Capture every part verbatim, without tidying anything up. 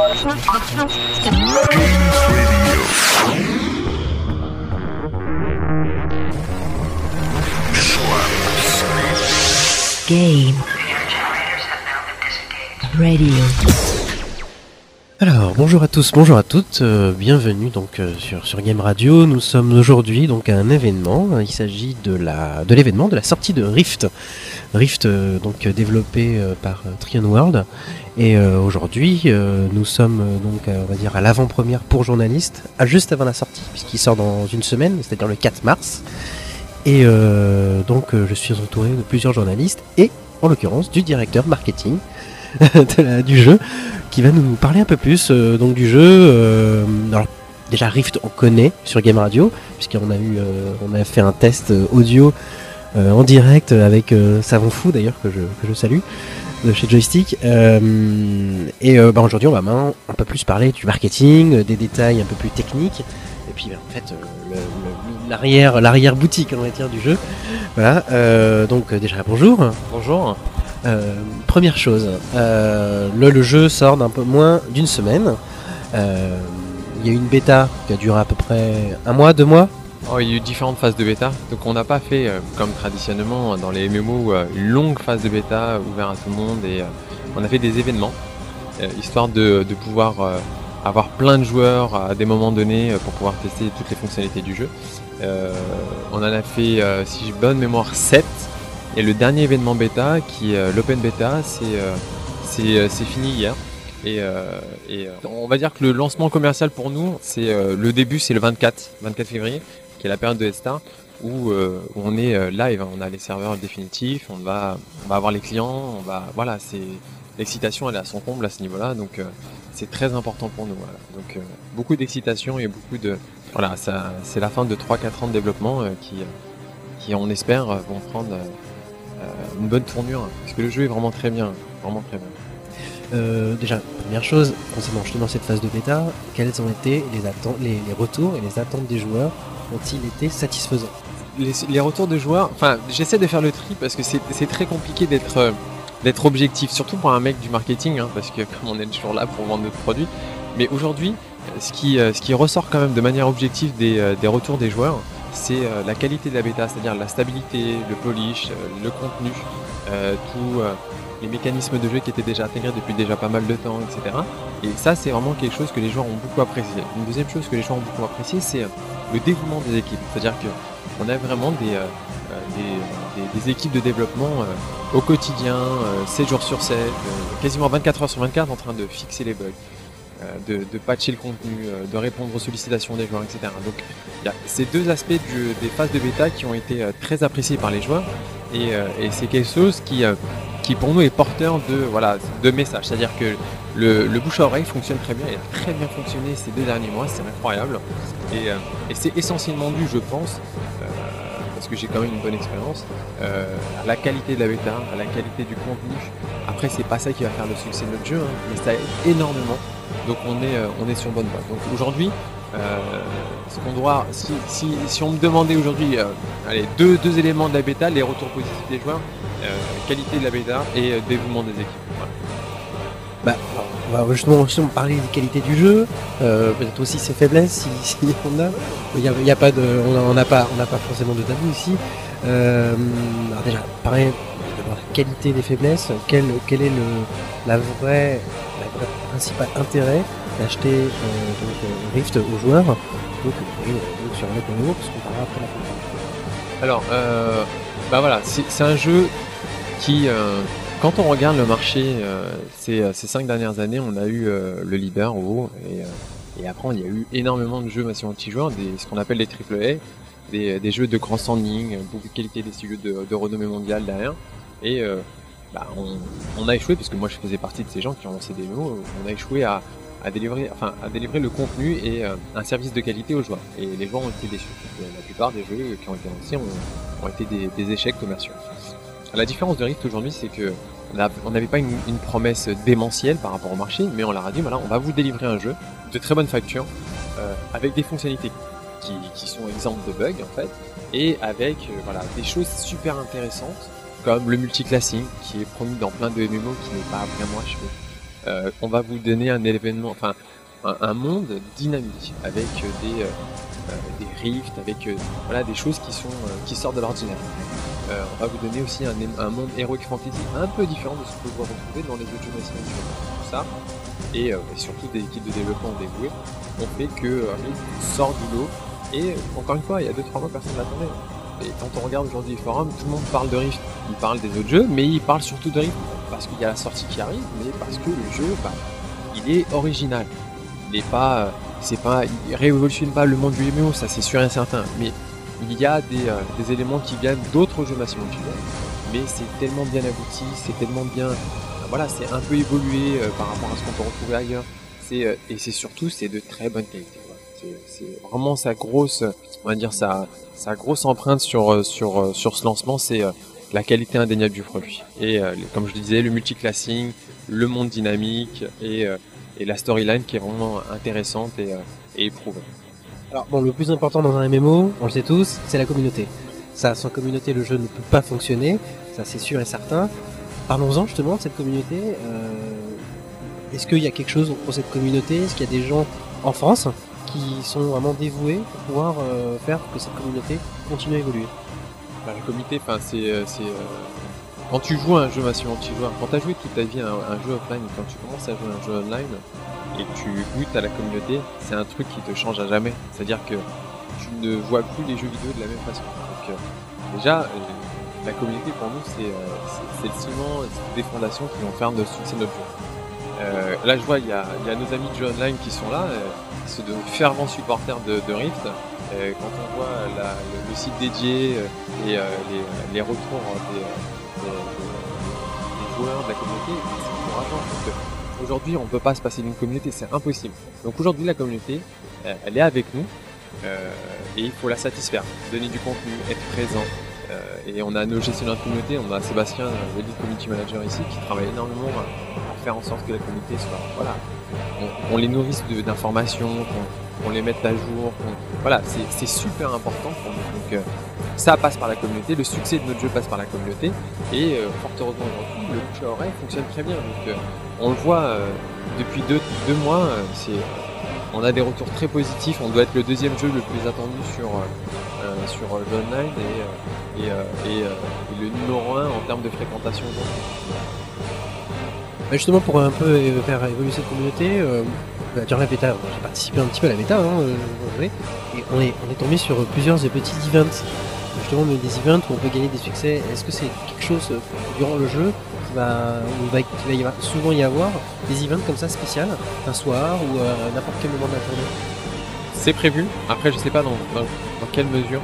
Game Radio. Alors, bonjour à tous, bonjour à toutes, euh, bienvenue donc euh, sur, sur Game Radio. Nous sommes aujourd'hui donc à un événement. Il s'agit de la de l'événement de la sortie de Rift. Rift euh, donc développé euh, par euh, Trion World. Et euh, aujourd'hui, euh, nous sommes euh, donc euh, on va dire à l'avant-première pour journalistes, à juste avant la sortie, puisqu'il sort dans une semaine, c'est-à-dire le quatre mars. Et euh, donc euh, je suis entouré de plusieurs journalistes et en l'occurrence du directeur marketing de la, du jeu, qui va nous parler un peu plus euh, donc du jeu. Euh, alors déjà Rift on connaît sur Game Radio, puisqu'on a eu euh, on a fait un test audio euh, en direct avec euh, Savon Fou d'ailleurs que je, que je salue de chez Joystick. Euh, et euh, bah, aujourd'hui on va maintenant un peu plus parler du marketing, des détails un peu plus techniques. Et puis bah, en fait euh, le, le, l'arrière l'arrière boutique on va dire du jeu. Voilà. Euh, donc déjà bonjour. Bonjour. Euh, première chose, euh, le, le jeu sort d'un peu moins d'une semaine. Euh, il y a eu une bêta qui a duré à peu près un mois, deux mois. Oh, il y a eu différentes phases de bêta, donc on n'a pas fait euh, comme traditionnellement dans les M M O euh, une longue phase de bêta ouverte à tout le monde, et euh, on a fait des événements euh, histoire de, de pouvoir euh, avoir plein de joueurs à des moments donnés euh, pour pouvoir tester toutes les fonctionnalités du jeu. Euh, on en a fait, euh, si j'ai bonne mémoire, sept. Et le dernier événement bêta, qui est euh, l'open bêta, c'est, euh, c'est, euh, c'est fini hier. Et, euh, et euh, on va dire que le lancement commercial pour nous, c'est euh, le début, c'est le vingt-quatre février, qui est la période de Head-Start, où, euh, où on est euh, live, on a les serveurs définitifs, on va, on va avoir les clients, on va, voilà, c'est l'excitation, elle est à son comble à ce niveau-là, donc euh, c'est très important pour nous. Voilà. Donc euh, beaucoup d'excitation et beaucoup de, voilà, ça, c'est la fin de trois quatre ans de développement euh, qui, qui, on espère, vont prendre euh, Euh, une bonne tournure, parce que le jeu est vraiment très bien, vraiment très bien. Euh, déjà, première chose, concernant justement cette phase de bêta, quels ont été les, attentes, les, les retours et les attentes des joueurs? Ont-ils été satisfaisants? Les, les retours de joueurs, enfin, j'essaie de faire le tri parce que c'est, c'est très compliqué d'être, euh, d'être objectif, surtout pour un mec du marketing, hein, parce que comme on est toujours là pour vendre notre produit. Mais aujourd'hui, ce qui, euh, ce qui ressort quand même de manière objective des, euh, des retours des joueurs, c'est euh, la qualité de la bêta, c'est-à-dire la stabilité, le polish, euh, le contenu, euh, tous euh, les mécanismes de jeu qui étaient déjà intégrés depuis déjà pas mal de temps, et cetera. Et ça, c'est vraiment quelque chose que les joueurs ont beaucoup apprécié. Une deuxième chose que les joueurs ont beaucoup apprécié, c'est euh, le dévouement des équipes. C'est-à-dire qu'on a vraiment des, euh, des, des, des équipes de développement euh, au quotidien, euh, sept jours sur sept, euh, quasiment vingt-quatre heures sur vingt-quatre en train de fixer les bugs. De, de patcher le contenu, de répondre aux sollicitations des joueurs, et cetera. Donc il y a ces deux aspects du, des phases de bêta qui ont été euh, très appréciés par les joueurs, et, euh, et c'est quelque chose qui, euh, qui pour nous est porteur de, voilà, de messages. C'est-à-dire que le, le bouche à oreille fonctionne très bien, il a très bien fonctionné ces deux derniers mois, c'est incroyable. Et, euh, et c'est essentiellement dû, je pense, euh, parce que j'ai quand même une bonne expérience, euh, à la qualité de la bêta, à la qualité du contenu. Après, c'est pas ça qui va faire le succès de notre jeu, hein, mais ça aide énormément. Donc on est, euh, on est sur bonne voie. Donc aujourd'hui, euh, ce qu'on doit, si, si, si on me demandait aujourd'hui, euh, allez, deux, deux éléments de la bêta, les retours positifs des joueurs, euh, qualité de la bêta et euh, dévouement des équipes. Voilà. Bah, on va justement, justement parler des qualités du jeu, euh, peut-être aussi ses faiblesses si, si on a. Il y a, il y a pas de, on n'a pas, on n'a pas forcément de tabou ici. Euh, alors déjà, pareil, la qualité des faiblesses, quel, quel est le, la vraie, la vraie principal intérêt d'acheter euh, donc, euh, Rift aux joueurs, donc, euh, donc sur un autre niveau, parce qu'on parlera après la fin. Alors, euh, bah voilà, c'est, c'est un jeu qui, euh, quand on regarde le marché, euh, ces, ces cinq dernières années, on a eu euh, le leader WoW, et, euh, et après il y a eu énormément de jeux massivement multijoueurs, des, ce qu'on appelle les triple A, des, des jeux de grand standing, beaucoup de qualité, des studios de, de renommée mondiale derrière, et euh, bah, on, on a échoué, parce que moi je faisais partie de ces gens qui ont lancé des M M O, on a échoué à, à délivrer, enfin à délivrer le contenu et euh, un service de qualité aux joueurs. Et les joueurs ont été déçus. La plupart des jeux qui ont été lancés ont, ont été des, des échecs commerciaux. La différence de Rift aujourd'hui, c'est que on n'avait pas une, une promesse démentielle par rapport au marché, mais on leur a dit voilà, on va vous délivrer un jeu de très bonne facture, euh, avec des fonctionnalités qui, qui sont exemptes de bugs en fait, et avec euh, voilà des choses super intéressantes comme le multiclassing qui est promis dans plein de M M O qui n'est pas vraiment achevé. euh, on va vous donner un événement, enfin un, un monde dynamique avec euh, des, euh, euh, des rifts, avec euh, voilà des choses qui sont euh, qui sortent de l'ordinaire. Euh, on va vous donner aussi un, un monde heroic fantasy un peu différent de ce que vous retrouvez dans les autres jeux Massive Enchantment. Tout ça et, euh, et surtout des équipes de développement dévouées ont fait que euh, Rift sort du lot. Et encore une fois, il y a deux trois mois personne ne l'attendait. Et quand on regarde aujourd'hui les forums, tout le monde parle de Rift. Il parle des autres jeux, mais il parle surtout de Rift parce qu'il y a la sortie qui arrive, mais parce que le jeu, bah, il est original. Il n'est pas, euh, c'est pas, il révolutionne pas le monde du M M O, ça c'est sûr et certain. Mais il y a des, euh, des éléments qui viennent d'autres jeux Massive Enchantment. Mais c'est tellement bien abouti, c'est tellement bien, euh, voilà, c'est un peu évolué euh, par rapport à ce qu'on peut retrouver ailleurs. C'est euh, et c'est surtout c'est de très bonne qualité. C'est vraiment sa grosse, on va dire sa, sa grosse empreinte sur sur sur ce lancement, c'est euh, la qualité indéniable du produit. Et euh, comme je le disais, le multiclassing, le monde dynamique et euh, et la storyline qui est vraiment intéressante et, euh, et éprouvée. Alors bon, le plus important dans un M M O, on le sait tous, c'est la communauté. Ça, sans communauté, le jeu ne peut pas fonctionner, ça c'est sûr et certain. Parlons-en justement de cette communauté. Euh, est-ce qu'il y a quelque chose pour cette communauté? Est-ce qu'il y a des gens en France qui sont vraiment dévoués pour pouvoir euh, faire que cette communauté continue à évoluer? Bah, la communauté, enfin c'est c'est euh, quand tu joues à un jeu massivement multijoueur, quand tu as joué toute ta vie à un, un jeu offline, et quand tu commences à jouer à un jeu online et que tu goûtes à la communauté, c'est un truc qui te change à jamais. C'est-à-dire que tu ne vois plus les jeux vidéo de la même façon. Donc euh, déjà, euh, la communauté pour nous c'est euh, c'est le ciment, c'est des fondations qui vont faire le succès de notre jeu. Euh, là je vois il y a, y a nos amis de jeux online qui sont là, euh, c'est de fervents supporters de, de Rift. Euh, quand on voit la, le, le site dédié euh, et euh, les, les retours des, des, des joueurs de la communauté, c'est encourageant. Donc, euh, aujourd'hui on peut pas se passer d'une communauté, c'est impossible. Donc aujourd'hui la communauté, euh, elle est avec nous euh, et il faut la satisfaire, donner du contenu, être présent. Euh, et on a nos gestionnaires de communauté, on a Sébastien, le lead community manager ici, qui travaille énormément à faire en sorte que la communauté soit, voilà, on, on les nourrisse de, d'informations, qu'on, qu'on les mette à jour, qu'on, voilà, c'est, c'est super important pour nous. Donc euh, ça passe par la communauté, le succès de notre jeu passe par la communauté, et euh, fort heureusement aujourd'hui, le bouche à oreille fonctionne très bien. Donc euh, on le voit euh, depuis deux, deux mois, euh, c'est, on a des retours très positifs, on doit être le deuxième jeu le plus attendu sur euh, sur le jeu online et, et, euh, et, euh, et le numéro un en termes de fréquentation. Bah justement pour un peu faire évoluer cette communauté, euh, bah, durant la bêta, j'ai participé un petit peu à la bêta, hein, euh, et on est, on est tombé sur plusieurs petits events, justement des events où on peut gagner des succès. Est-ce que c'est quelque chose euh, durant le jeu qui va, où il va, qui va y avoir, souvent y avoir des events comme ça spéciales, un soir ou à n'importe quel moment de la journée? C'est prévu, après je sais pas dans, dans, dans quelle mesure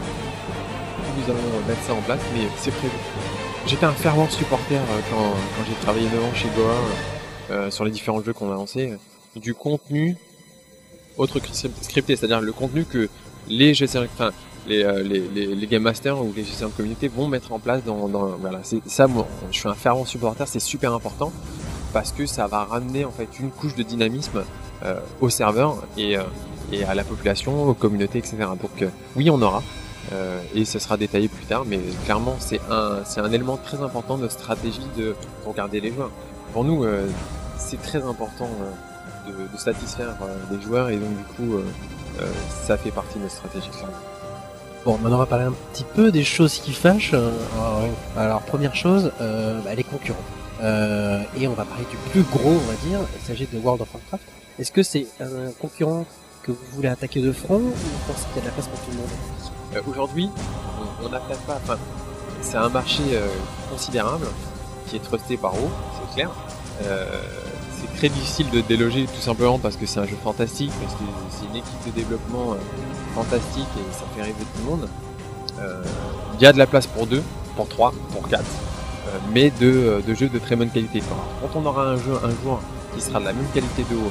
nous allons mettre ça en place, mais c'est prévu. J'étais un fervent supporter euh, quand, quand j'ai travaillé neuf ans chez Goa euh, sur les différents jeux qu'on a lancés, euh, du contenu autre que scripté, c'est-à-dire le contenu que les gestionnaires, enfin les, euh, les, les, les game masters ou les gestionnaires de communauté vont mettre en place dans, dans voilà, c'est ça. Moi, je suis un fervent supporter, c'est super important parce que ça va ramener en fait une couche de dynamisme euh, au serveur et euh, et à la population, aux communautés, et cetera. Donc euh, oui, on aura. Euh, et ce sera détaillé plus tard, mais clairement c'est un c'est un élément très important de notre stratégie de regarder les joueurs. Pour nous, euh, c'est très important euh, de, de satisfaire euh, les joueurs et donc du coup, euh, euh, ça fait partie de notre stratégie clairement. Bon, maintenant on va parler un petit peu des choses qui fâchent. Alors, alors première chose, euh, bah, les concurrents. Euh, et on va parler du plus gros, on va dire. Il s'agit de World of Warcraft. Est-ce que c'est un concurrent que vous voulez attaquer de front ou vous pensez qu'il y a de la place pour tout le monde? Euh, aujourd'hui, on n'attaque pas, enfin, c'est un marché euh, considérable qui est trusté par haut, c'est clair. Euh, c'est très difficile de déloger tout simplement parce que c'est un jeu fantastique, parce que c'est une équipe de développement euh, fantastique et ça fait rêver tout le monde. Euh, il y a de la place pour deux, pour trois, pour quatre, euh, mais de, de jeux de très bonne qualité. Quand on aura un jeu un jour qui sera de la même qualité de haut,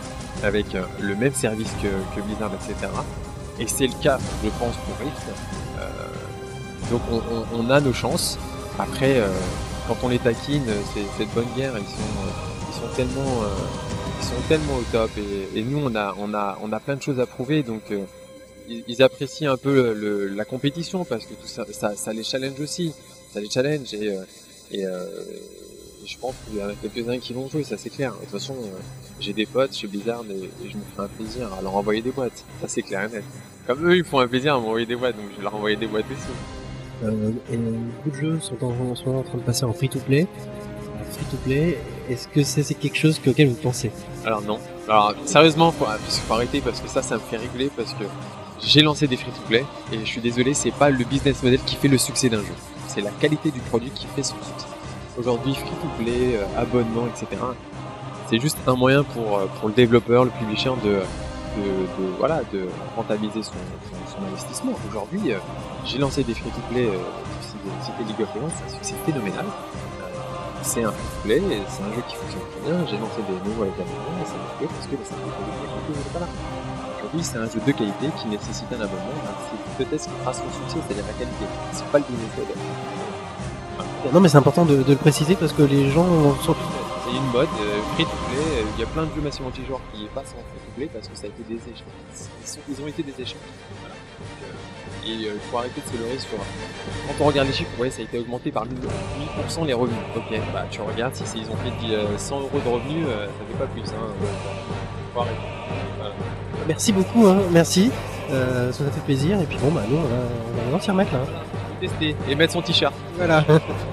avec euh, le même service que, que Blizzard, et cetera, et c'est le cas, je pense, pour Rift. Euh, donc on, on, on a nos chances. Après, euh, quand on les taquine, c'est, c'est de bonne guerre. Ils sont, ils sont tellement, euh, ils sont tellement au top. Et, et nous, on a, on a, on a plein de choses à prouver. Donc, euh, ils, ils apprécient un peu le, le, la compétition parce que tout ça, ça, ça les challenge aussi. Ça les challenge et, euh, et, euh, et je pense qu'il y en a quelques-uns qui vont jouer, ça c'est clair. De toute façon, euh, j'ai des potes chez Blizzard et, et je me fais un plaisir à leur envoyer des boîtes. Ça c'est clair et net. Comme eux, ils font un plaisir à m'envoyer des boîtes, donc je vais leur envoyer des boîtes aussi. Euh, et beaucoup de jeux sont en, en ce moment en train de passer en free-to-play. Free-to-play, est-ce que c'est, c'est quelque chose auquel vous pensez? Alors non. Alors sérieusement, faut, faut arrêter parce que ça, ça me fait rigoler parce que j'ai lancé des free-to-play et je suis désolé, c'est pas le business model qui fait le succès d'un jeu. C'est la qualité du produit qui fait son succès. Aujourd'hui, free-to-play, euh, abonnement, et cetera. C'est juste un moyen pour, euh, pour le développeur, le publisher de, de, de, voilà, de rentabiliser son, son, son investissement. Aujourd'hui, euh, j'ai lancé des free-to-play, euh, c'était League of Legends, c'est un succès phénoménal. Euh, c'est un free-to-play, c'est un jeu qui fonctionne très bien. J'ai lancé des nouveaux avec abonnement et ça m'a fait parce que la qualité n'est pas là. Aujourd'hui, c'est un jeu de qualité qui nécessite un abonnement. C'est peut-être ce qui fera son succès, c'est-à-dire la qualité. C'est pas le business model. Non, mais c'est important de, de le préciser parce que les gens sont... C'est une mode, euh, free-to-play. Il y a plein de jeux massivement multijoueurs qui passent en free-to-play parce que ça a été des échecs. Ils, sont, ils ont été des échecs. Voilà. Donc, euh, et il euh, faut arrêter de se leurrer sur. Quand on regarde les chiffres, ouais, ça a été augmenté par mille pour cent les revenus. Ok, bah tu regardes si ils ont fait euh, cent euros de revenus, euh, ça fait pas plus. Hein. Faut arrêter. Voilà. Merci beaucoup, hein, merci. Euh, ça nous a fait plaisir. Et puis bon, bah nous, on va, on va vraiment s'y remettre là. Tester et mettre son t-shirt. Voilà.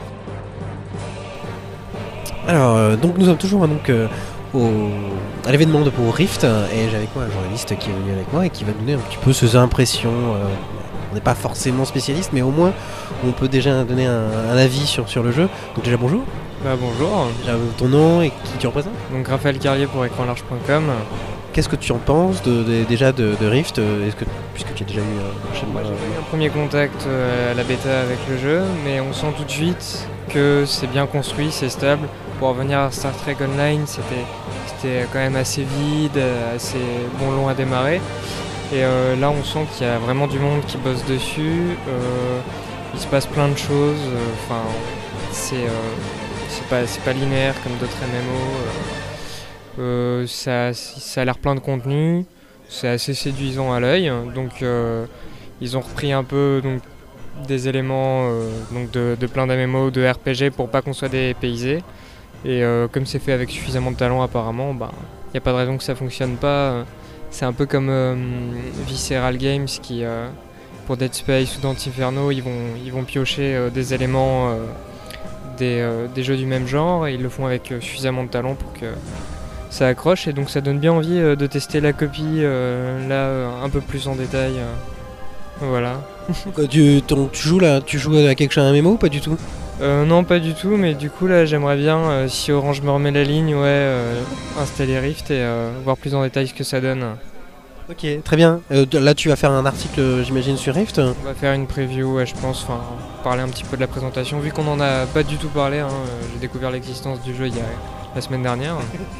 Alors, euh, donc nous sommes toujours donc euh, au, à l'événement de pour Rift et j'ai avec moi un journaliste qui est venu avec moi et qui va donner un petit peu ses impressions. Euh, on n'est pas forcément spécialiste, mais au moins on peut déjà donner un, un avis sur, sur le jeu. Donc déjà bonjour. Bah bonjour. Déjà ton nom et qui tu représentes? Donc Raphaël Carlier pour écran large point com. Qu'est-ce que tu en penses de, de, déjà de, de Rift? Est-ce que, puisque tu as déjà eu euh, chez moi, j'ai eu un premier contact euh, à la bêta avec le jeu, mais on sent tout de suite que c'est bien construit, c'est stable. Pour revenir à Star Trek Online, c'était, c'était quand même assez vide, assez bon long à démarrer. Et euh, là, on sent qu'il y a vraiment du monde qui bosse dessus. Euh, il se passe plein de choses. Enfin, euh, c'est, euh, c'est pas, c'est pas linéaire comme d'autres M M O. Euh, euh, ça, ça a l'air plein de contenu. C'est assez séduisant à l'œil. Donc, euh, ils ont repris un peu donc, des éléments euh, donc de, de plein d'M M O, de R P G pour pas qu'on soit dépaysé. Et euh, comme c'est fait avec suffisamment de talent apparemment, il bah, n'y a pas de raison que ça fonctionne pas. C'est un peu comme euh, Visceral Games qui, euh, pour Dead Space ou Dante Inferno, ils vont, ils vont piocher euh, des éléments euh, des, euh, des jeux du même genre et ils le font avec euh, suffisamment de talent pour que ça accroche. Et donc ça donne bien envie euh, de tester la copie euh, là euh, un peu plus en détail. Euh, voilà. tu, ton, tu, joues là, tu joues à quelque chose à un M M O ou pas du tout? Euh, non, pas du tout, mais du coup là j'aimerais bien, euh, si Orange me remet la ligne, ouais, euh, installer Rift et euh, voir plus en détail ce que ça donne. Ok, très bien. Euh, là tu vas faire un article, j'imagine, sur Rift? On va faire une preview, ouais, je pense, enfin parler un petit peu de la présentation, vu qu'on en a pas du tout parlé, hein, euh, j'ai découvert l'existence du jeu il y a la semaine dernière.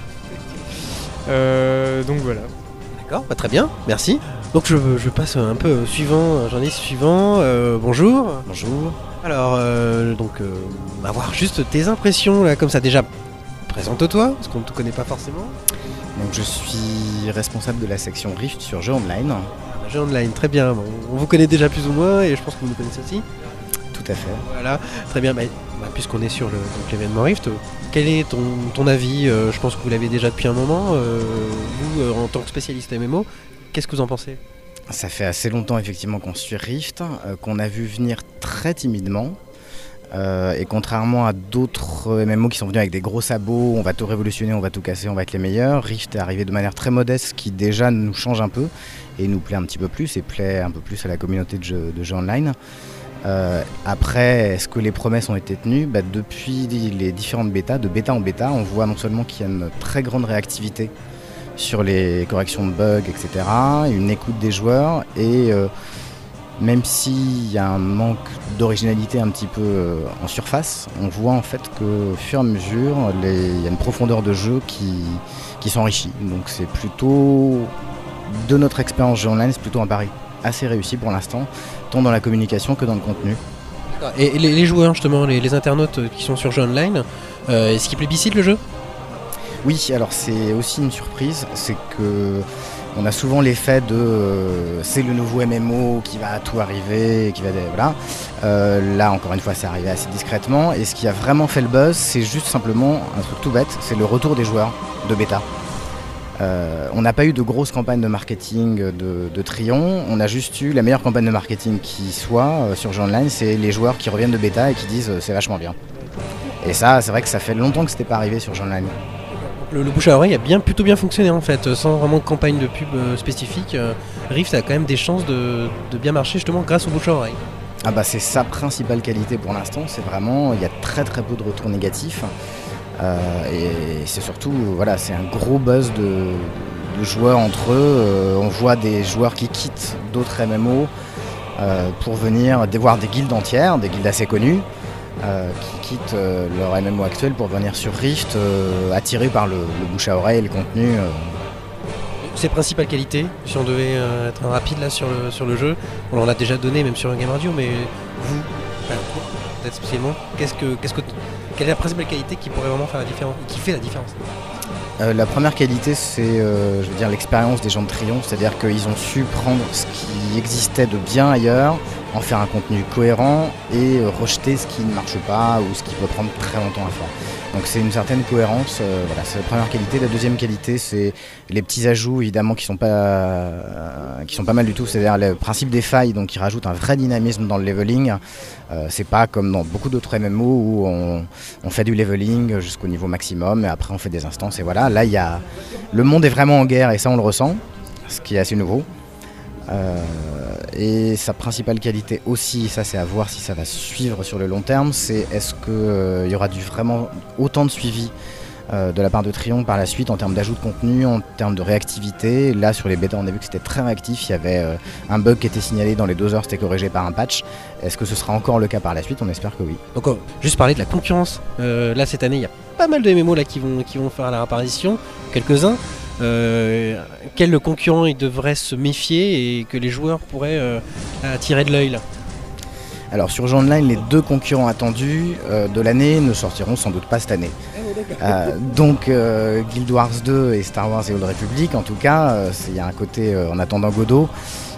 euh, donc voilà. D'accord, bah, très bien, merci. Donc je, je passe un peu au suivant, journaliste suivant. Euh, bonjour. Bonjour. Alors, euh, donc, euh, avoir juste tes impressions là, comme ça. Déjà, présente-toi, parce qu'on ne te connaît pas forcément. Donc, je suis responsable de la section Rift sur Jeux Online. Ah, Jeux Online, très bien. Bon, on vous connaît déjà plus ou moins, et je pense que vous nous connaissez aussi. Tout à fait. Voilà, très bien. Bah, bah, puisqu'on est sur le, donc, l'événement Rift, quel est ton, ton avis? euh, Je pense que vous l'avez déjà depuis un moment. Euh, vous, euh, en tant que spécialiste M M O, qu'est-ce que vous en pensez? Ça fait assez longtemps effectivement qu'on suit Rift, euh, qu'on a vu venir très timidement. Euh, et contrairement à d'autres M M O qui sont venus avec des gros sabots, on va tout révolutionner, on va tout casser, on va être les meilleurs, Rift est arrivé de manière très modeste, ce qui déjà nous change un peu et nous plaît un petit peu plus et plaît un peu plus à la communauté de jeux, de jeux online. Euh, après, est-ce que les promesses ont été tenues? Bah, depuis les différentes bêtas, de bêta en bêta, on voit non seulement qu'il y a une très grande réactivité sur les corrections de bugs, et cetera, une écoute des joueurs, et euh, même s'il y a un manque d'originalité un petit peu euh, en surface, on voit en fait qu'au fur et à mesure, il y a une profondeur de jeu qui, qui s'enrichit. Donc c'est plutôt, de notre expérience jeu online, c'est plutôt un pari assez réussi pour l'instant, tant dans la communication que dans le contenu. Et les, les joueurs justement, les, les internautes qui sont sur Jeux Online, euh, est-ce qu'ils plébiscitent le jeu? Oui, alors c'est aussi une surprise, c'est que on a souvent l'effet de euh, c'est le nouveau M M O qui va tout arriver, qui va voilà. Euh, là encore une fois c'est arrivé assez discrètement et ce qui a vraiment fait le buzz c'est juste simplement un truc tout bête, c'est le retour des joueurs de bêta. Euh, on n'a pas eu de grosse campagne de marketing de, de Trion, on a juste eu la meilleure campagne de marketing qui soit euh, sur jeux online, c'est les joueurs qui reviennent de bêta et qui disent euh, c'est vachement bien. Et ça c'est vrai que ça fait longtemps que c'était pas arrivé sur jeux online. Le, le bouche à oreille a bien, plutôt bien fonctionné en fait, sans vraiment de campagne de pub euh, spécifique. Euh, Rift a quand même des chances de, de bien marcher justement grâce au bouche à oreille. Ah bah c'est sa principale qualité pour l'instant, c'est vraiment, il y a très très peu de retours négatifs. Euh, et c'est surtout, voilà, c'est un gros buzz de, de joueurs entre eux. Euh, on voit des joueurs qui quittent d'autres M M O euh, pour venir voir des guildes entières, des guildes assez connues. Euh, qui quittent euh, leur M M O actuel pour venir sur Rift, euh, attirés par le, le bouche à oreille et le contenu. Euh. Ses principales qualités, si on devait euh, être rapide là sur le, sur le jeu, on en a déjà donné même sur Game Radio, mais vous, enfin, peut-être spécialement, qu'est-ce que, qu'est-ce que, quelle est la principale qualité qui pourrait vraiment faire la différence, qui fait la différence? Euh, la première qualité, c'est euh, je veux dire, l'expérience des gens de Trion, c'est-à-dire qu'ils ont su prendre ce qui existait de bien ailleurs, en faire un contenu cohérent et euh, rejeter ce qui ne marche pas ou ce qui peut prendre très longtemps à faire. Donc c'est une certaine cohérence, euh, voilà, c'est la première qualité. La deuxième qualité, c'est les petits ajouts évidemment qui sont pas, euh, qui sont pas mal du tout, c'est-à-dire le principe des failles, donc qui rajoute un vrai dynamisme dans le leveling. Euh, c'est pas comme dans beaucoup d'autres M M O où on, on fait du leveling jusqu'au niveau maximum et après on fait des instances et voilà. Là, il y a, le monde est vraiment en guerre et ça on le ressent, ce qui est assez nouveau. Euh, et sa principale qualité aussi, ça c'est à voir si ça va suivre sur le long terme, c'est est-ce qu'il euh, y aura du vraiment autant de suivi euh, de la part de Trion par la suite en termes d'ajout de contenu, en termes de réactivité. Là sur les bêtas on a vu que c'était très réactif, il y avait euh, un bug qui était signalé dans les deux heures, c'était corrigé par un patch. Est-ce que ce sera encore le cas par la suite? On espère que oui. Donc euh, juste parler de la concurrence, euh, là cette année il y a pas mal de M M O là, qui, vont, qui vont faire leur apparition, quelques-uns. Euh, quel concurrent il devrait se méfier et que les joueurs pourraient euh, attirer de l'œil là? Alors sur jeux online, les deux concurrents attendus euh, de l'année ne sortiront sans doute pas cette année. Euh, donc euh, Guild Wars deux et Star Wars et Old Republic, en tout cas, il euh, y a un côté euh, en attendant Godot.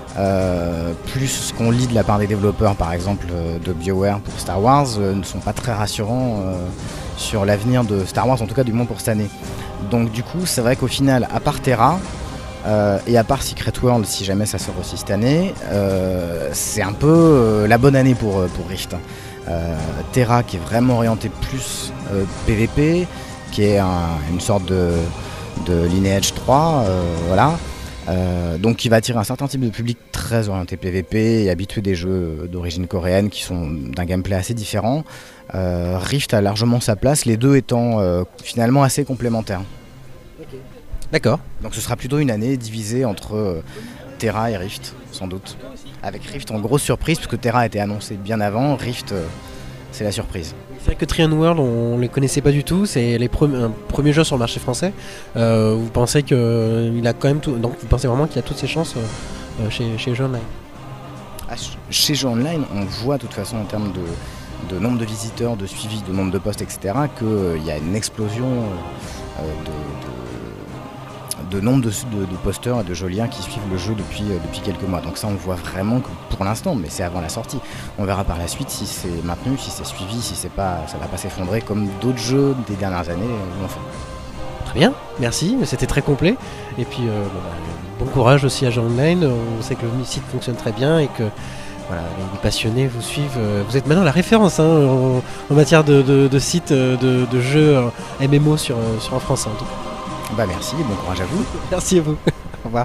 Euh, plus ce qu'on lit de la part des développeurs, par exemple euh, de BioWare pour Star Wars, euh, ne sont pas très rassurants euh, sur l'avenir de Star Wars, en tout cas du moins pour cette année. Donc du coup, c'est vrai qu'au final, à part Terra euh, et à part Secret World, si jamais ça sort aussi cette année, euh, c'est un peu euh, la bonne année pour, pour Rift. Euh, Terra qui est vraiment orienté plus euh, P V P, qui est un, une sorte de, de Lineage trois, euh, voilà. Euh, donc qui va attirer un certain type de public très orienté P V P et habitué des jeux d'origine coréenne qui sont d'un gameplay assez différent. Euh, Rift a largement sa place, les deux étant euh, finalement assez complémentaires. Okay. D'accord. Donc ce sera plutôt une année divisée entre euh, Terra et Rift, sans doute. Avec Rift en grosse surprise, parce que Terra a été annoncé bien avant, Rift euh, c'est la surprise. C'est vrai que Trion World, on ne les connaissait pas du tout, c'est les pre- un premier jeu sur le marché français. Euh, vous pensez que il a quand même tout, donc vous pensez vraiment qu'il a toutes ses chances euh, chez, chez Jeux Online? Ah, chez Jeux Online, on voit de toute façon en termes de, de nombre de visiteurs, de suivi, de nombre de postes, et cetera, qu'il euh, y a une explosion euh, de, de, de nombre de, de, de posteurs et de geôliens qui suivent le jeu depuis, euh, depuis quelques mois. Donc ça, on voit vraiment que pour l'instant, mais c'est avant la sortie. On verra par la suite si c'est maintenu, si c'est suivi, si c'est pas, ça va pas s'effondrer comme d'autres jeux des dernières années l'ont fait. Très bien, merci, c'était très complet. Et puis euh, bon, bah, bon courage aussi à Jeux Online, on sait que le site fonctionne très bien et que voilà, les passionnés vous suivent. Vous êtes maintenant la référence hein, en, en matière de, de, de sites de, de jeux M M O sur, sur en France. En tout cas. Bah merci, bon courage à vous. Merci à vous. Au revoir.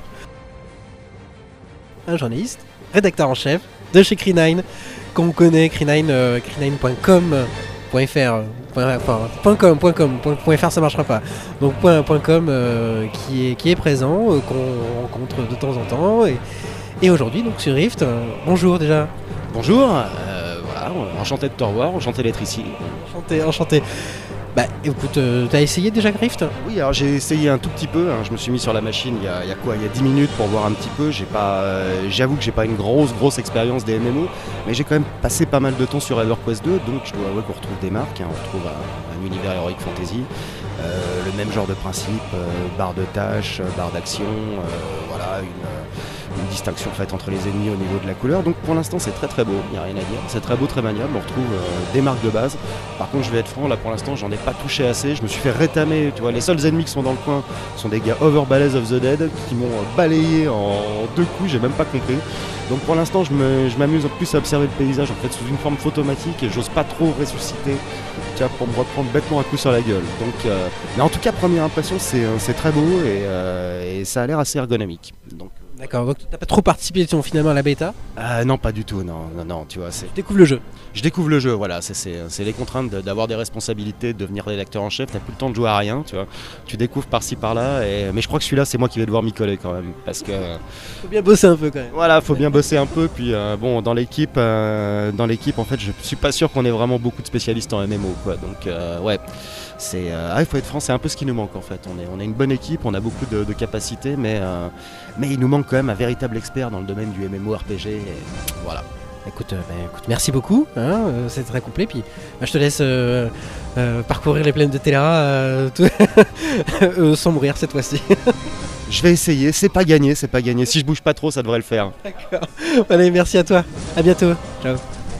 Un journaliste, rédacteur en chef de chez Cree nine, qu'on connaît, Cree nine, euh, cree nine point com point f r, enfin, .com, .com, .fr ça marchera pas. Donc point, .com euh, qui, est, qui est présent, euh, qu'on rencontre de temps en temps. Et, et aujourd'hui, donc sur Rift, euh, bonjour déjà. Bonjour, euh, voilà, enchanté de te revoir, enchanté d'être ici. Enchanté, enchanté. Bah écoute, euh, t'as essayé déjà Rift? Oui, alors j'ai essayé un tout petit peu, hein, je me suis mis sur la machine il y a, il y a quoi, il y a dix minutes pour voir un petit peu. J'ai pas, euh, j'avoue que j'ai pas une grosse grosse expérience des M M O, mais j'ai quand même passé pas mal de temps sur EverQuest deux, donc je dois avouer qu'on retrouve des marques, hein, on retrouve un, un univers Heroic Fantasy, Euh, le même genre de principe, euh, barre de tâches, barre d'action, euh, voilà, une, une distinction faite entre les ennemis au niveau de la couleur. Donc pour l'instant c'est très très beau, il n'y a rien à dire. C'est très beau, très maniable, on retrouve euh, des marques de base. Par contre je vais être franc, là pour l'instant j'en ai pas touché assez, je me suis fait rétamer, tu vois, les seuls ennemis qui sont dans le coin sont des gars over Ballet of the Dead qui m'ont balayé en deux coups, j'ai même pas compris. Donc pour l'instant je me- je m'amuse plus à observer le paysage en fait sous une forme photomatique et j'ose pas trop ressusciter, tu vois, pour me reprendre bêtement un coup sur la gueule. Donc, euh, mais en tout cas première impression c'est euh, c'est très beau et, euh, et ça a l'air assez ergonomique. Donc, D'accord, donc t'as pas trop participé finalement à la bêta. euh, non pas du tout, non, non, non, tu vois, c'est... Tu découvres le jeu. Je découvre le jeu, voilà, c'est, c'est, c'est les contraintes de- d'avoir des responsabilités, de devenir rédacteur en chef, t'as plus le temps de jouer à rien, tu vois. Tu découvres par-ci par-là, et... mais je crois que celui-là c'est moi qui vais devoir m'y coller quand même, parce que Faut bien bosser un peu quand même. voilà, faut bien bosser un peu, puis euh, bon, dans l'équipe, euh, dans l'équipe en fait, je suis pas sûr qu'on ait vraiment beaucoup de spécialistes en M M O, quoi, donc euh, ouais. C'est, euh, ah, il faut être franc, c'est un peu ce qui nous manque en fait. On est, on a une bonne équipe, on a beaucoup de, de capacités, mais, euh, mais il nous manque quand même un véritable expert dans le domaine du M M O R P G. Et voilà. Écoute, euh, bah, écoute, merci beaucoup, hein, euh, c'est très complet. Puis bah, je te laisse euh, euh, parcourir les plaines de Telera euh, tout- euh, sans mourir cette fois-ci. Je vais essayer, c'est pas gagné, c'est pas gagné. Si je bouge pas trop, ça devrait le faire. D'accord. Allez, merci à toi. À bientôt. Ciao.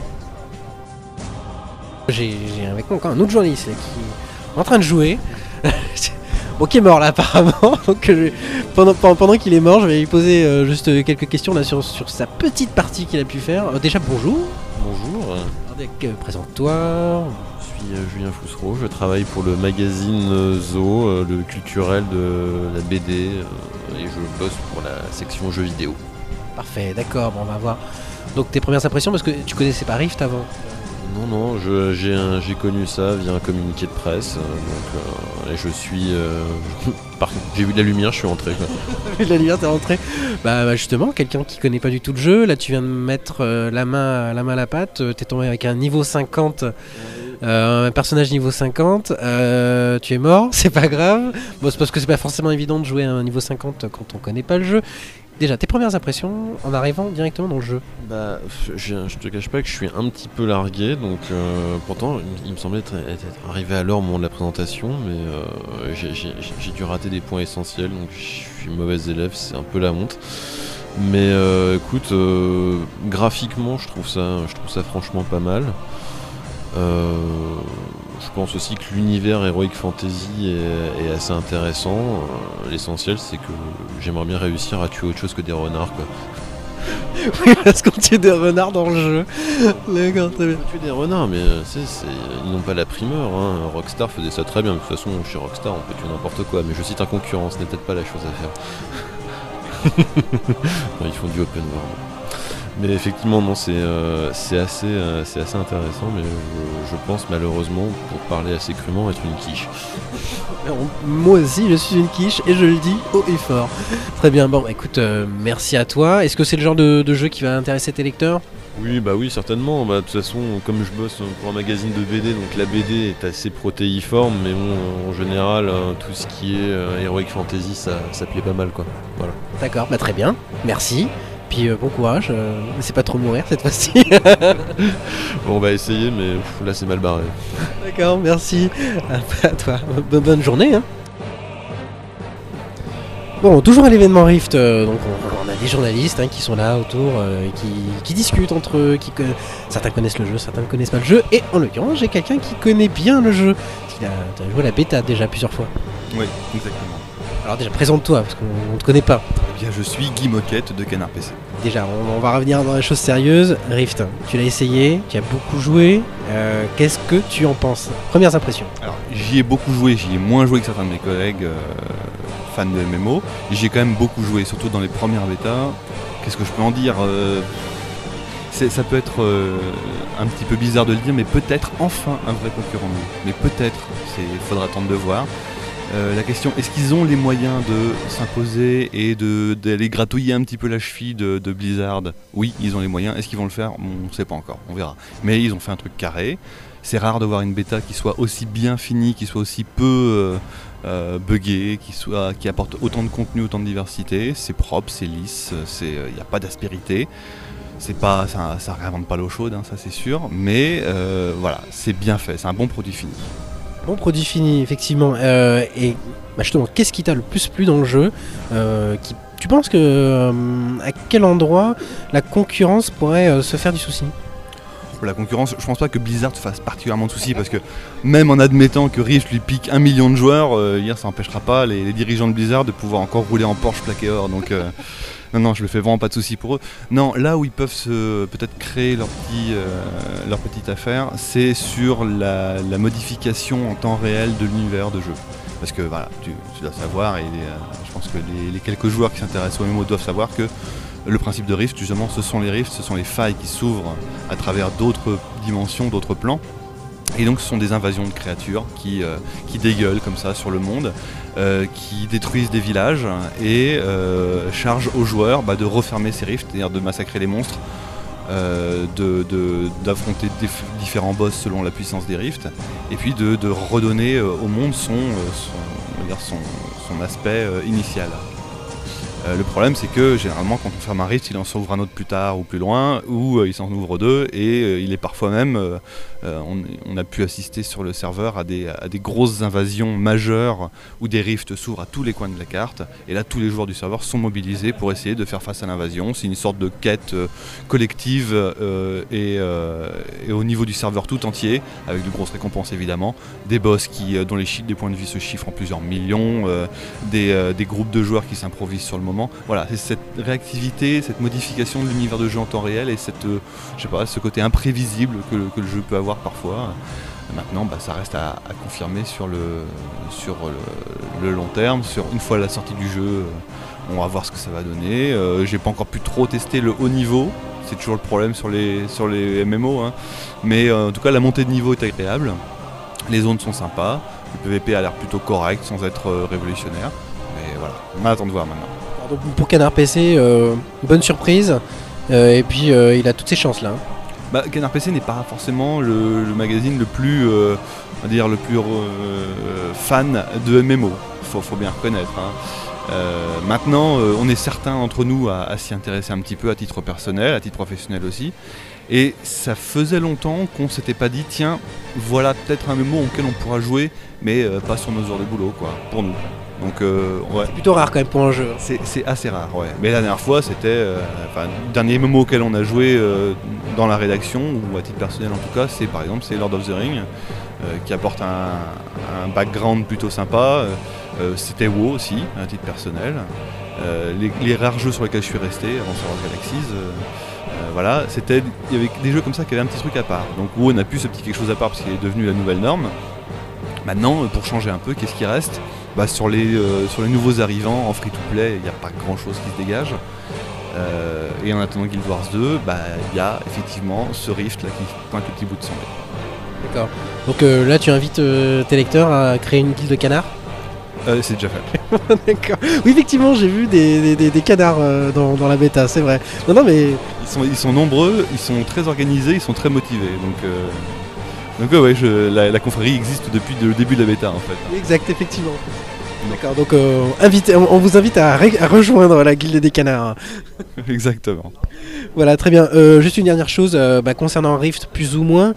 J'ai, j'ai avec moi encore un autre journaliste là, qui est en train de jouer. Bon, qui est mort là apparemment. Donc, euh, je- pendant, pendant, pendant qu'il est mort, je vais lui poser euh, juste euh, quelques questions là sur, sur sa petite partie qu'il a pu faire. Euh, déjà, bonjour. Bonjour, Regardez, euh, présente-toi. je suis euh, Julien Foussereau, je travaille pour le magazine euh, Zo, euh, le culturel de la B D, euh, et je bosse pour la section jeux vidéo. Parfait, d'accord. Bon, on va voir. Donc tes premières impressions parce que tu connaissais pas Rift avant. Non, non, je- j'ai un- j'ai connu ça via un communiqué de presse, euh, donc, euh, et je suis... euh, par- j'ai vu de la lumière, je suis rentré. Quoi. De la lumière, t'es rentré. Bah, bah, justement, quelqu'un qui connaît pas du tout le jeu. Là, tu viens de mettre euh, la main, la main à la pâte. euh, T'es tombé avec un niveau cinquante. Euh, un personnage niveau cinquante, euh, tu es mort, c'est pas grave. Bon, c'est parce que c'est pas forcément évident de jouer à un niveau cinquante quand on connaît pas le jeu. Déjà, tes premières impressions en arrivant directement dans le jeu. Bah, je, je te cache pas que je suis un petit peu largué, donc euh, pourtant il, il me semblait être, être arrivé à l'heure au moment de la présentation, mais euh, j'ai, j'ai- j'ai dû rater des points essentiels, donc je suis mauvais élève, c'est un peu la honte. Mais euh, écoute, euh, graphiquement je trouve ça, je trouve ça franchement pas mal. Euh, je pense aussi que l'univers Heroic Fantasy est, est assez intéressant. Euh, l'essentiel c'est que j'aimerais bien réussir à tuer autre chose que des renards, quoi. Oui, parce qu'on tue des renards dans le jeu. D'accord, très bien. On peut tuer des renards, mais euh, c'est, c'est- ils n'ont pas la primeur. Hein. Rockstar faisait ça très bien. De toute façon, chez Rockstar, on peut tuer n'importe quoi. Mais je cite un concurrent, ce n'est peut-être pas la chose à faire. Non, ils font du open world. Mais effectivement, non, c'est, euh, c'est, assez, euh, c'est assez intéressant. Mais je, je pense malheureusement, pour parler assez crûment, être une quiche. Alors, moi aussi, je suis une quiche et je le dis haut et fort. Très bien, bon, écoute, euh, merci à toi. Est-ce que c'est le genre de, de jeu qui va intéresser tes lecteurs? Oui, bah oui, certainement. Bah, de toute façon, comme je bosse pour un magazine de B D, donc la B D est assez protéiforme, mais bon, en général, hein, tout ce qui est euh, Heroic Fantasy, ça, ça plaît pas mal, quoi. Voilà. D'accord, bah très bien, merci. Puis euh, bon courage, euh, laissez pas trop mourir cette fois-ci. Bon, on va essayer, mais pff, là, c'est mal barré. D'accord, merci. À, à toi, bonne, bonne journée. Hein. Bon, toujours à l'événement Rift, euh, donc on, on a des journalistes hein, qui sont là autour, euh, qui, qui discutent entre eux, qui, co- certains connaissent le jeu, certains ne connaissent pas le jeu, et en l'occurrence j'ai quelqu'un qui connaît bien le jeu, parce qu'il a, t'as joué à la bêta déjà plusieurs fois. Oui, exactement. Alors déjà présente-toi, parce qu'on ne te connaît pas. Eh bien, je suis Guy Moquette de Canard P C. Déjà, on, on va revenir dans les choses sérieuses. Rift, tu l'as essayé, tu as beaucoup joué, euh, qu'est-ce que tu en penses? Premières impressions. Alors, j'y ai beaucoup joué, j'y ai moins joué que certains de mes collègues euh, fans de M M O. J'y ai quand même beaucoup joué, surtout dans les premières bêtas. Qu'est-ce que je peux en dire euh, c'est, Ça peut être euh, un petit peu bizarre de le dire, mais peut-être enfin un vrai concurrent. Mais peut-être, il faudra attendre de voir. Euh, la question, est-ce qu'ils ont les moyens de s'imposer et de, d'aller gratouiller un petit peu la cheville de, de Blizzard? Oui, ils ont les moyens. Est-ce qu'ils vont le faire? On ne sait pas encore, on verra. Mais ils ont fait un truc carré. C'est rare de voir une bêta qui soit aussi bien finie, qui soit aussi peu euh, euh, buggée, qui, soit, qui apporte autant de contenu, autant de diversité. C'est propre, c'est lisse, il n'y a pas d'aspérité. C'est pas, ça, ça réinvente pas l'eau chaude, hein, ça c'est sûr. Mais euh, voilà, c'est bien fait, c'est un bon produit fini. Bon produit fini, effectivement. Euh, et bah, justement, qu'est-ce qui t'a le plus plu dans le jeu euh, qui, Tu penses que euh, à quel endroit la concurrence pourrait euh, se faire du souci ? La concurrence, je pense pas que Blizzard fasse particulièrement de soucis parce que même en admettant que Rift lui pique un million de joueurs, euh, hier ça n'empêchera pas les, les dirigeants de Blizzard de pouvoir encore rouler en Porsche plaqué or. Donc euh, non, non, je me fais vraiment pas de soucis pour eux. Non, là où ils peuvent se peut-être créer leur, petit, euh, leur petite affaire, c'est sur la, la modification en temps réel de l'univers de jeu. Parce que voilà, tu, tu dois savoir, et euh, je pense que les, les quelques joueurs qui s'intéressent au M M O doivent savoir que le principe de Rift, justement, ce sont les rifts, ce sont les failles qui s'ouvrent à travers d'autres dimensions, d'autres plans. Et donc ce sont des invasions de créatures qui, euh, qui dégueulent comme ça sur le monde, euh, qui détruisent des villages et euh, chargent aux joueurs bah, de refermer ces rifts, c'est-à-dire de massacrer les monstres, euh, de, de, d'affronter dif- différents boss selon la puissance des rifts, et puis de, de redonner euh, au monde son, euh, son, on va dire son, son aspect euh, initial. Euh, le problème c'est que généralement quand on ferme un rift, il en s'ouvre un autre plus tard ou plus loin, ou euh, il s'en ouvre deux, et euh, il est parfois même, euh, euh, on, on a pu assister sur le serveur à des, à des grosses invasions majeures où des rifts s'ouvrent à tous les coins de la carte, et là tous les joueurs du serveur sont mobilisés pour essayer de faire face à l'invasion. C'est une sorte de quête euh, collective euh, et, euh, et au niveau du serveur tout entier, avec de grosses récompenses évidemment, des boss qui, euh, dont les, chi- des points de vie se chiffrent en plusieurs millions, euh, des, euh, des groupes de joueurs qui s'improvisent sur le moment. Voilà, c'est cette réactivité, cette modification de l'univers de jeu en temps réel et cette, euh, je sais pas, ce côté imprévisible que, que le jeu peut avoir parfois. Maintenant, bah, ça reste à, à confirmer sur, le, sur le, le long terme. Sur, une fois la sortie du jeu, euh, on va voir ce que ça va donner. Euh, j'ai pas encore pu trop tester le haut niveau. C'est toujours le problème sur les, sur les M M O. Hein. Mais euh, en tout cas, la montée de niveau est agréable. Les zones sont sympas. Le P V P a l'air plutôt correct sans être euh, révolutionnaire. Mais voilà, on attend de voir maintenant. Donc, pour Canard P C, euh, bonne surprise. Euh, et puis euh, il a toutes ses chances là. Hein. Bah, Canard P C n'est pas forcément le, le magazine le plus, euh, on va dire le plus euh, fan de M M O. Faut, faut bien reconnaître. Hein. Euh, maintenant, euh, on est certains entre nous à, à s'y intéresser un petit peu à titre personnel, à titre professionnel aussi. Et ça faisait longtemps qu'on s'était pas dit, tiens, voilà peut-être un M M O auquel on pourra jouer, mais euh, pas sur nos heures de boulot, quoi, pour nous. Donc, euh, ouais. C'est plutôt rare quand même pour un jeu. C'est, c'est assez rare, ouais. Mais la dernière fois, c'était. Euh, enfin, le dernier M M O auquel on a joué euh, dans la rédaction, ou à titre personnel en tout cas, c'est par exemple c'est Lord of the Rings, euh, qui apporte un, un background plutôt sympa. Euh, c'était WoW aussi, à titre personnel. Euh, les, les rares jeux sur lesquels je suis resté avant Star Wars Galaxies, euh, euh, voilà, c'était. Il y avait des jeux comme ça qui avaient un petit truc à part. Donc WoW n'a plus ce petit quelque chose à part parce qu'il est devenu la nouvelle norme. Maintenant, pour changer un peu, qu'est-ce qui reste ? Bah, sur, les, euh, sur les nouveaux arrivants en free-to-play, il n'y a pas grand-chose qui se dégage. Euh, et en attendant Guild Wars deux, bah, il y a effectivement ce Rift là, qui pointe le petit bout de son nez. D'accord. Donc euh, là, tu invites euh, tes lecteurs à créer une guilde de canards. euh, C'est déjà fait. D'accord. Oui, effectivement, j'ai vu des, des, des, des canards euh, dans, dans la bêta, c'est vrai. Non, non, mais... Ils sont, ils sont nombreux, ils sont très organisés, ils sont très motivés. Donc, euh, donc ouais, ouais je, la, la confrérie existe depuis le début de la bêta en fait. Exact, effectivement. D'accord, donc euh, invité, on, on vous invite à, ré- à rejoindre la guilde des canards. Exactement. Voilà, très bien. Euh, juste une dernière chose euh, bah, concernant Rift, plus ou moins.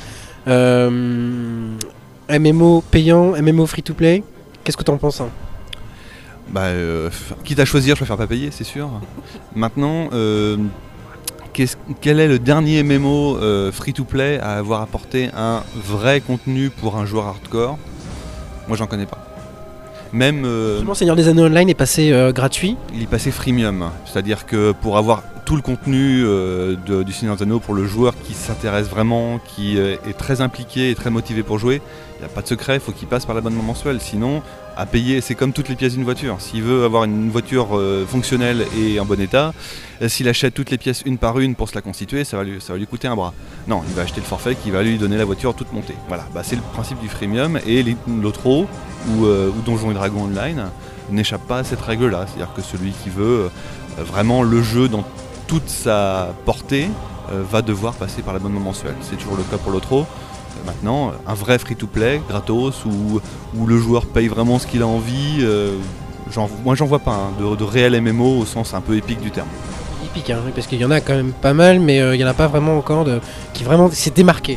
Euh, M M O payant, M M O free-to-play, qu'est-ce que t'en penses hein Bah, euh, quitte à choisir, je préfère pas payer, c'est sûr. Maintenant, euh, quel est le dernier M M O euh, free-to-play à avoir apporté un vrai contenu pour un joueur hardcore ? Moi, j'en connais pas. Même euh, le Seigneur des Anneaux Online est passé euh, gratuit. Il est passé freemium, c'est-à-dire que pour avoir tout le contenu euh, de, du Seigneur des Anneaux pour le joueur qui s'intéresse vraiment, qui euh, est très impliqué et très motivé pour jouer, il n'y a pas de secret, il faut qu'il passe par l'abonnement mensuel. Sinon, à payer, c'est comme toutes les pièces d'une voiture. S'il veut avoir une voiture euh, fonctionnelle et en bon état, euh, s'il achète toutes les pièces une par une pour se la constituer, ça va lui, ça va lui coûter un bras. Non, il va acheter le forfait qui va lui donner la voiture toute montée. Voilà, bah, c'est le principe du freemium et les, l'Otro ou, euh, ou Donjons et Dragons Online n'échappe pas à cette règle-là. C'est-à-dire que celui qui veut euh, vraiment le jeu dans toute sa portée euh, va devoir passer par l'abonnement mensuel. C'est toujours le cas pour l'Otro. Maintenant, un vrai free-to-play, gratos, où, où le joueur paye vraiment ce qu'il a envie, euh, j'en, moi j'en vois pas, hein, de, de réel M M O au sens un peu épique du terme. Épique, hein, parce qu'il y en a quand même pas mal, mais euh, il n'y en a pas vraiment encore de, qui vraiment s'est démarqué. Pour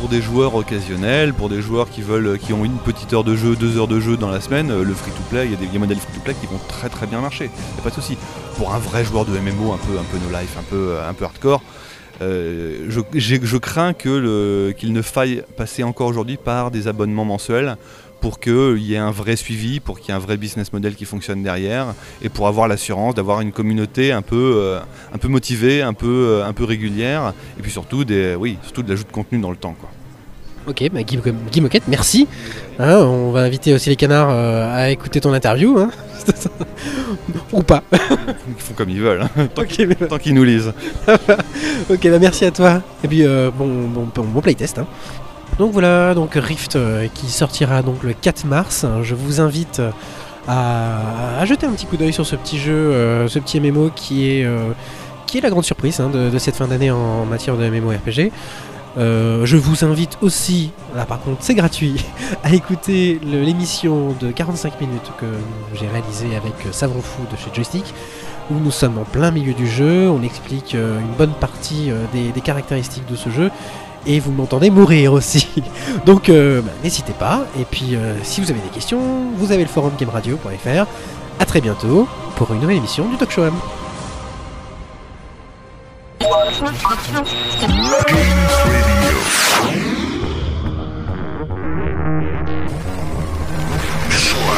pour des joueurs occasionnels, pour des joueurs qui veulent, qui ont une petite heure de jeu, deux heures de jeu dans la semaine, le free-to-play, il y a des, des modèles free-to-play qui vont très très bien marcher, il n'y a pas de souci. Pour un vrai joueur de M M O un peu, un peu no life, un peu, un peu hardcore, euh, je, je crains que le, qu'il ne faille passer encore aujourd'hui par des abonnements mensuels pour qu'il y ait un vrai suivi, pour qu'il y ait un vrai business model qui fonctionne derrière, et pour avoir l'assurance d'avoir une communauté un peu, euh, un peu motivée, un peu, euh, un peu régulière, et puis surtout, des, oui, surtout de l'ajout de contenu dans le temps, quoi. Ok, bah Guy, Guy Moquette, merci. Hein, on va inviter aussi les canards euh, à écouter ton interview. Hein. Ou pas. Ils font comme ils veulent, hein. tant, okay, mais... tant qu'ils nous lisent. Ok, bah merci à toi. Et puis euh, bon, bon, bon, bon playtest. Hein. Donc voilà, donc Rift euh, qui sortira donc le quatre mars. Je vous invite à, à jeter un petit coup d'œil sur ce petit jeu, euh, ce petit M M O qui est, euh, qui est la grande surprise hein, de, de cette fin d'année en matière de MMORPG. Euh, je vous invite aussi, là par contre c'est gratuit, à écouter le, l'émission de quarante-cinq minutes que j'ai réalisée avec Savon Fou de chez Joystick, où nous sommes en plein milieu du jeu, on explique euh, une bonne partie euh, des, des caractéristiques de ce jeu. Et vous m'entendez mourir aussi. Donc euh, bah, n'hésitez pas. Et puis euh, si vous avez des questions, vous avez le forum game radio point f r. A très bientôt pour une nouvelle émission du Talk Show M.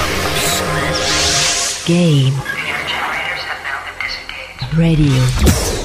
Game Radio.